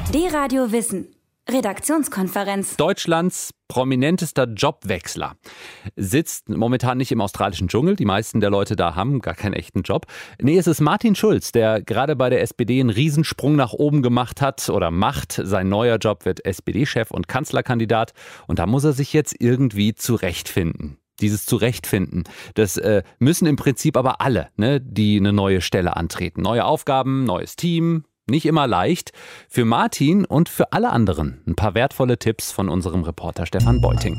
D-Radio Wissen. Redaktionskonferenz. Deutschlands prominentester Jobwechsler sitzt momentan nicht im australischen Dschungel. Die meisten der Leute da haben gar keinen echten Job. Nee, es ist Martin Schulz, der gerade bei der SPD einen Riesensprung nach oben gemacht hat oder macht. Sein neuer Job wird SPD-Chef und Kanzlerkandidat. Und da muss er sich jetzt irgendwie zurechtfinden. Dieses Zurechtfinden, das müssen im Prinzip aber alle, ne, die eine neue Stelle antreten. Neue Aufgaben, neues Team. Nicht immer leicht. Für Martin und für alle anderen ein paar wertvolle Tipps von unserem Reporter Stefan Beuting.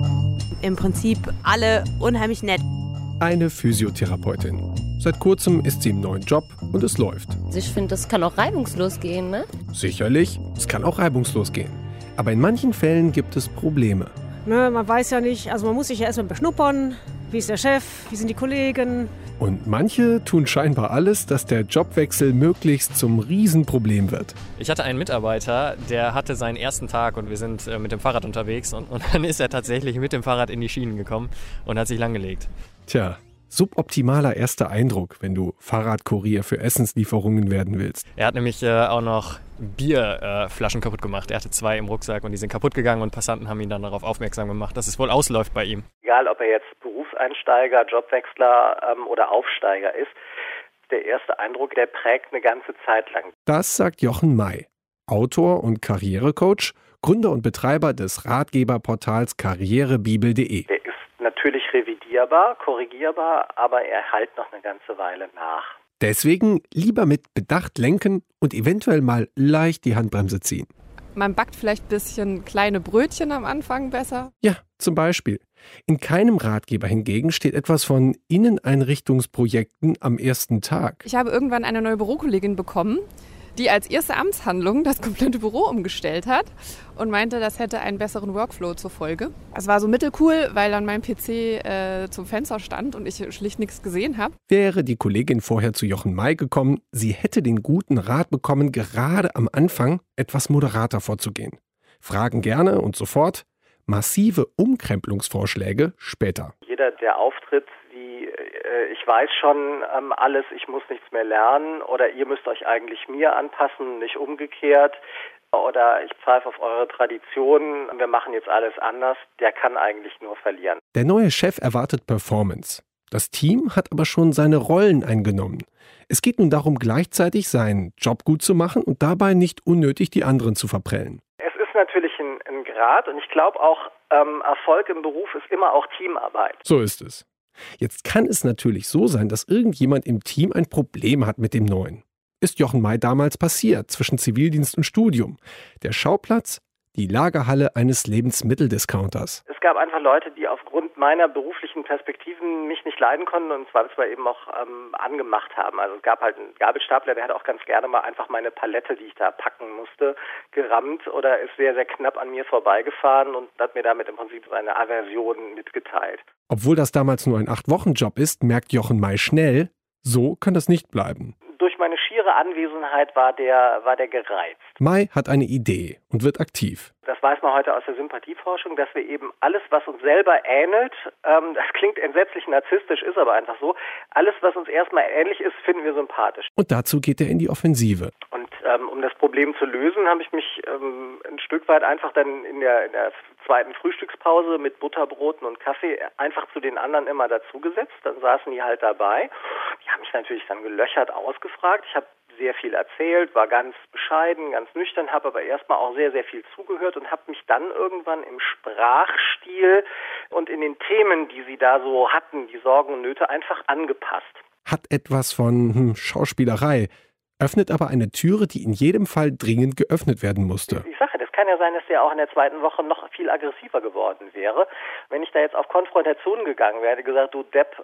Im Prinzip alle unheimlich nett. Eine Physiotherapeutin. Seit kurzem ist sie im neuen Job und es läuft. Ich finde, das kann auch reibungslos gehen, ne? Sicherlich, es kann auch reibungslos gehen. Aber in manchen Fällen gibt es Probleme. Man weiß ja nicht, also man muss sich ja erstmal beschnuppern. Wie ist der Chef? Wie sind die Kollegen? Und manche tun scheinbar alles, dass der Jobwechsel möglichst zum Riesenproblem wird. Ich hatte einen Mitarbeiter, der hatte seinen ersten Tag und wir sind mit dem Fahrrad unterwegs und dann ist er tatsächlich mit dem Fahrrad in die Schienen gekommen und hat sich langgelegt. Tja, suboptimaler erster Eindruck, wenn du Fahrradkurier für Essenslieferungen werden willst. Er hat nämlich auch noch Bierflaschen kaputt gemacht. Er hatte 2 im Rucksack und die sind kaputt gegangen und Passanten haben ihn dann darauf aufmerksam gemacht, dass es wohl ausläuft bei ihm. Egal, ob er jetzt Berufseinsteiger, Jobwechsler oder Aufsteiger ist, der erste Eindruck, der prägt eine ganze Zeit lang. Das sagt Jochen May, Autor und Karrierecoach, Gründer und Betreiber des Ratgeberportals karrierebibel.de. Der ist natürlich revidierbar, korrigierbar, aber er halt noch eine ganze Weile nach. Deswegen lieber mit Bedacht lenken und eventuell mal leicht die Handbremse ziehen. Man backt vielleicht ein bisschen kleine Brötchen am Anfang besser. Ja, zum Beispiel. In keinem Ratgeber hingegen steht etwas von Inneneinrichtungsprojekten am ersten Tag. Ich habe irgendwann eine neue Bürokollegin bekommen, die als erste Amtshandlung das komplette Büro umgestellt hat und meinte, das hätte einen besseren Workflow zur Folge. Es war so mittelcool, weil dann mein PC zum Fenster stand und ich schlicht nichts gesehen habe. Wäre die Kollegin vorher zu Jochen May gekommen, sie hätte den guten Rat bekommen, gerade am Anfang etwas moderater vorzugehen. Fragen gerne und sofort, massive Umkrempelungsvorschläge später. Jeder, der auftritt, wie ich weiß schon alles, ich muss nichts mehr lernen oder ihr müsst euch eigentlich mir anpassen, nicht umgekehrt oder ich pfeife auf eure Tradition, wir machen jetzt alles anders, der kann eigentlich nur verlieren. Der neue Chef erwartet Performance. Das Team hat aber schon seine Rollen eingenommen. Es geht nun darum, gleichzeitig seinen Job gut zu machen und dabei nicht unnötig die anderen zu verprellen. Es ist natürlich ein Grad und ich glaube auch, Erfolg im Beruf ist immer auch Teamarbeit. So ist es. Jetzt kann es natürlich so sein, dass irgendjemand im Team ein Problem hat mit dem Neuen. Ist Jochen May damals passiert, zwischen Zivildienst und Studium. Der Schauplatz? Die Lagerhalle eines Lebensmitteldiscounters. Es gab einfach Leute, die aufgrund meiner beruflichen Perspektiven mich nicht leiden konnten und zwar eben auch angemacht haben. Also es gab halt einen Gabelstapler, der hat auch ganz gerne mal einfach meine Palette, die ich da packen musste, gerammt oder ist sehr, sehr knapp an mir vorbeigefahren und hat mir damit im Prinzip seine Aversion mitgeteilt. Obwohl das damals nur ein 8-Wochen-Job ist, merkt Jochen May schnell, so kann das nicht bleiben. Durch meine schiere Anwesenheit war der gereizt. May hat eine Idee und wird aktiv. Das weiß man heute aus der Sympathieforschung, dass wir eben alles, was uns selber ähnelt, das klingt entsetzlich narzisstisch, ist aber einfach so, alles, was uns erstmal ähnlich ist, finden wir sympathisch. Und dazu geht er in die Offensive. Und um das Problem zu lösen, habe ich mich ein Stück weit einfach dann in der zweiten Frühstückspause mit Butterbroten und Kaffee einfach zu den anderen immer dazugesetzt. Dann saßen die halt dabei. Die haben mich natürlich dann gelöchert ausgefragt. Ich habe sehr viel erzählt, war ganz bescheiden, ganz nüchtern, habe aber erstmal auch sehr, sehr viel zugehört und habe mich dann irgendwann im Sprachstil und in den Themen, die sie da so hatten, die Sorgen und Nöte, einfach angepasst. Hat etwas von Schauspielerei, öffnet aber eine Türe, die in jedem Fall dringend geöffnet werden musste. Ich sage, das kann ja sein, dass der auch in der zweiten Woche noch viel aggressiver geworden wäre. Wenn ich da jetzt auf Konfrontation gegangen wäre, hätte gesagt, du Depp,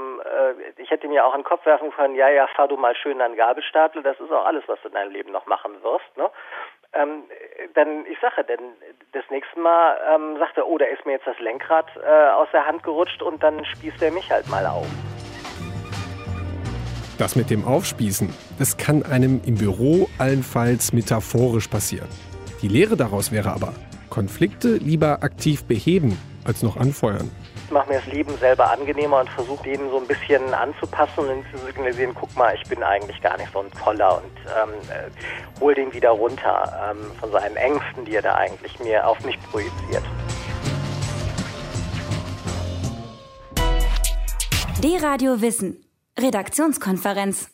ich hätte mir auch in den Kopf werfen können, ja, fahr du mal schön an Gabelstapler, das ist auch alles, was du in deinem Leben noch machen wirst, ne? Dann das nächste Mal sagt er, oh, da ist mir jetzt das Lenkrad aus der Hand gerutscht und dann spießt er mich halt mal auf. Das mit dem Aufspießen, das kann einem im Büro allenfalls metaphorisch passieren. Die Lehre daraus wäre aber, Konflikte lieber aktiv beheben, als noch anfeuern. Ich mache mir das Leben selber angenehmer und versuche denen so ein bisschen anzupassen und zu signalisieren, guck mal, ich bin eigentlich gar nicht so ein Toller und hol den wieder runter von seinen Ängsten, die er da eigentlich mir auf mich projiziert. D-Radio Wissen. Redaktionskonferenz.